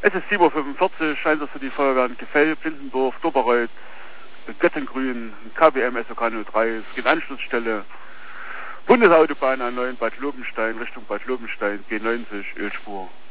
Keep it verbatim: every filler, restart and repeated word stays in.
Es ist sieben Uhr fünfundvierzig, scheint es für die Feuerwehren Gefell, Blindenburg, Doberreuth, Göttengrün, K B M S O K null drei, es geht Anschlussstelle, Bundesautobahn A neun Bad Lobenstein, Richtung Bad Lobenstein, B neunzig, Ölspur.